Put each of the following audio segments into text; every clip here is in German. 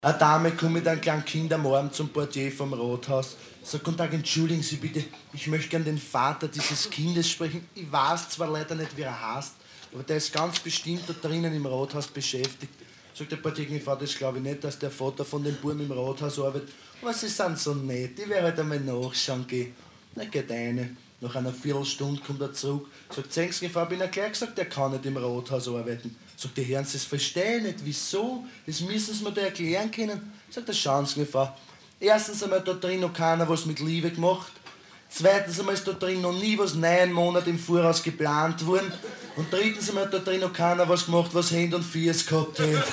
Eine Dame kommt mit einem kleinen Kind am Arm zum Portier vom Rathaus. Sagt, guten Tag, entschuldigen Sie bitte, ich möchte gern den Vater dieses Kindes sprechen. Ich weiß zwar leider nicht, wie er heißt, aber der ist ganz bestimmt da drinnen im Rathaus beschäftigt. Sagt der Portierfrau, das glaube ich nicht, dass der Vater von dem Buben im Rathaus arbeitet. Aber sie sind so nett, ich werde halt einmal nachschauen gehen. Dann geht eine. Nach einer Viertelstunde kommt er zurück. Sagt, sehen Sie, Frau, ich bin ja gleich gesagt, der kann nicht im Rathaus arbeiten. Sagt, die Herren, Sie es verstehen nicht. Wieso? Das müssen Sie mir da erklären können. Sagt, das schauen Sie, Frau. Erstens einmal da drin noch keiner was mit Liebe gemacht. Zweitens einmal ist da drin noch nie was 9 Monate im Voraus geplant worden. Und drittens einmal da drin noch keiner was gemacht, was Hände und Füße gehabt hätte.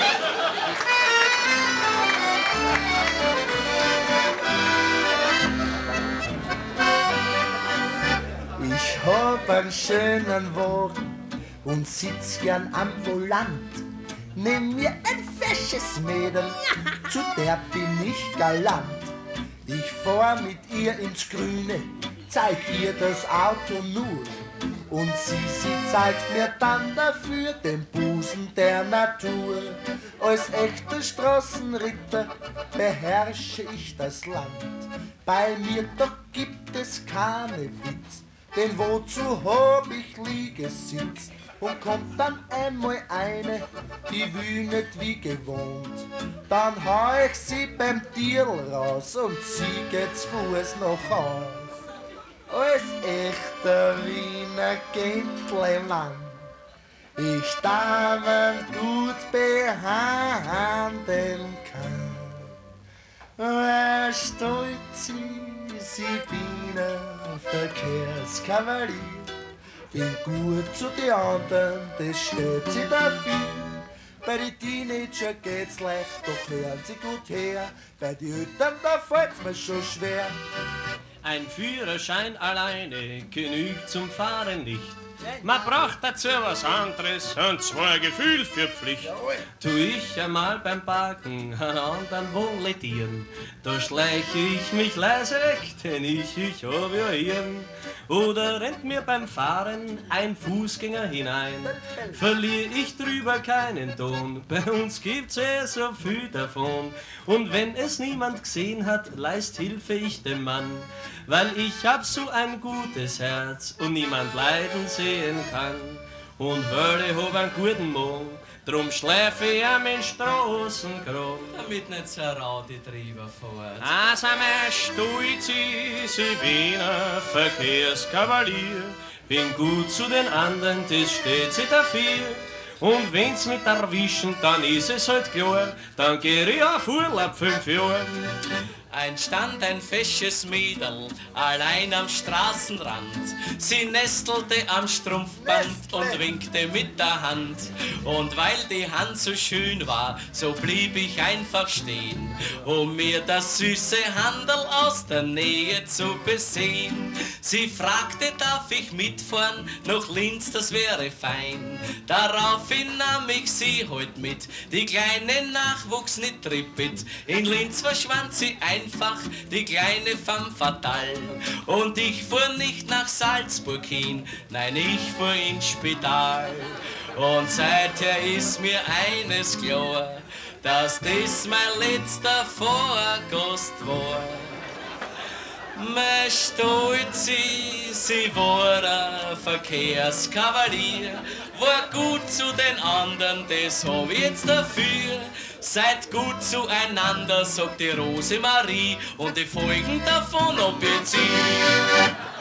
Ich hab einen schönen Wagen und sitz gern ambulant. Nimm mir ein fesches Mädel, zu der bin ich galant. Ich fahr mit ihr ins Grüne, zeig ihr das Auto nur. Und sie zeigt mir dann dafür den Busen der Natur. Als echter Straßenritter beherrsche ich das Land. Bei mir doch gibt es keine Witz, denn wozu hab ich Liegesitz? Und kommt dann einmal eine, die will nicht wie gewohnt. Dann hau ich sie beim Tierl raus und sie geht zu Fuß nach Haus. Als echter Wiener Gentleman, ich Damen gut behandeln kann. Wer stolz ist, ich bin ein Verkehrskavalier. Bin gut zu den anderen, das steht sie dafür. Bei den Teenager geht's leicht, doch hören sie gut her. Bei den Eltern, da fällt's mir schon schwer. Ein Führerschein alleine genügt zum Fahren nicht. Man braucht dazu was anderes, und zwar Gefühl für Pflicht. Tu ich einmal beim Parken an anderen vomitieren, da schleiche ich mich leise weg, denn ich hab ja Hirn. Oder rennt mir beim Fahren ein Fußgänger hinein, verliere ich drüber keinen Ton, bei uns gibt's ja so viel davon. Und wenn es niemand gesehen hat, leist Hilfe ich dem Mann, weil ich hab so ein gutes Herz und niemand leiden sehen kann. Und weil ich hab einen guten Morgen, drum schleife ich am Straßenkron. Damit nicht so Raude drüber fährt. Also mein Stolz ist, ich bin ein Verkehrskavalier. Bin gut zu den anderen, das steht sie dafür. Und wenn's mit erwischen, dann ist es halt klar, dann geh ich auf Urlaub 5 Jahre. Stand ein fesches Mädel allein am Straßenrand. Sie nestelte am Strumpfband und winkte mit der Hand. Und weil die Hand so schön war, so blieb ich einfach stehen, um mir das süße Handel aus der Nähe zu besehen. Sie fragte, darf ich mitfahren nach Linz, das wäre fein. Daraufhin nahm ich sie heut mit, die kleine Nachwuchs nicht trippet. In Linz verschwand sie einfach, die kleine femme fatale. Und ich fuhr nicht nach Salzburg hin, nein, ich fuhr ins Spital. Und seither ist mir eines klar, dass das mein letzter Vorgast war. Mein Stolz ist, ich war ein Verkehrskavalier, war gut zu den anderen, das hab ich jetzt dafür. Seid gut zueinander, sagt die Rosemarie, und die Folgen davon ob jetzt ich.